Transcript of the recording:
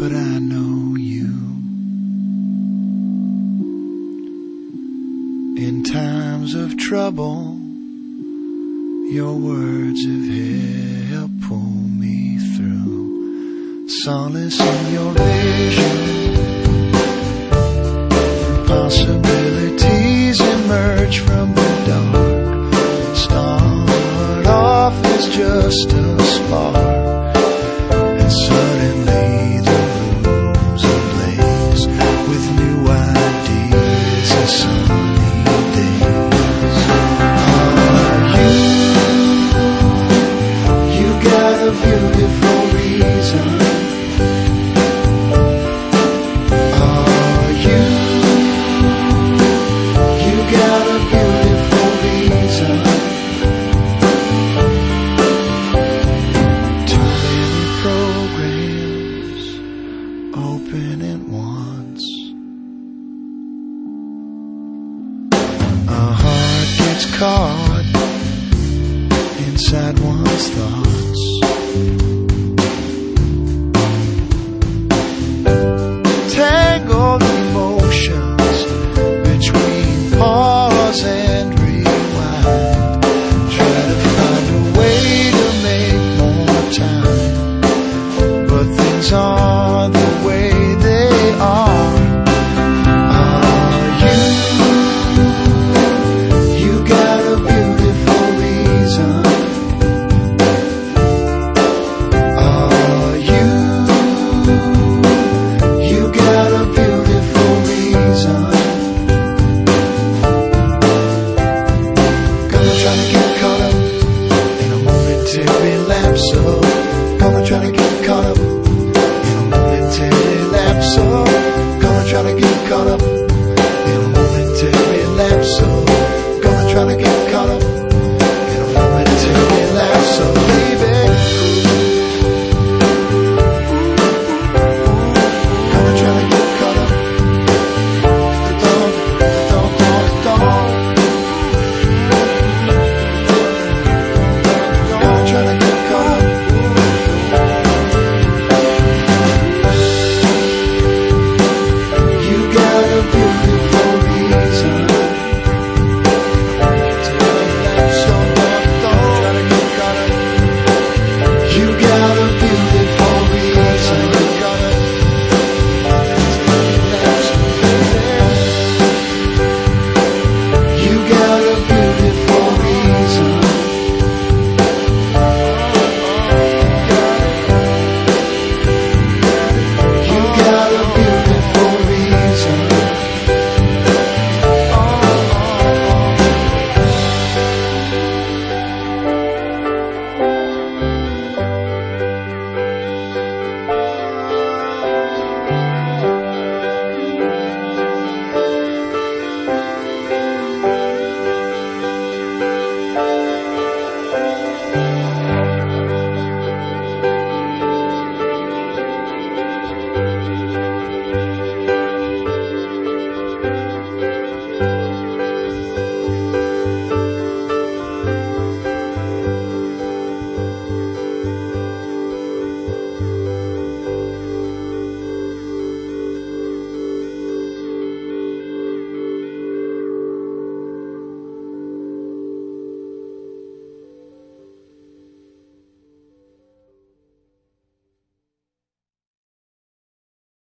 but I know you. In times of trouble, your words have helped pull me through. Solace in your vision, possibilities emerge from the dark. Start off as just a spark, and suddenly the room's ablaze with new ideas and sunny days. You got a beautiful reason. Open at once. A heart gets caught inside one's thoughts. Tangled emotions between pause and rewind. Try to find a way to make more time, but things are the way they are. You got a beautiful reason. You got a beautiful reason. Gonna try to get caught up in a momentary lapse of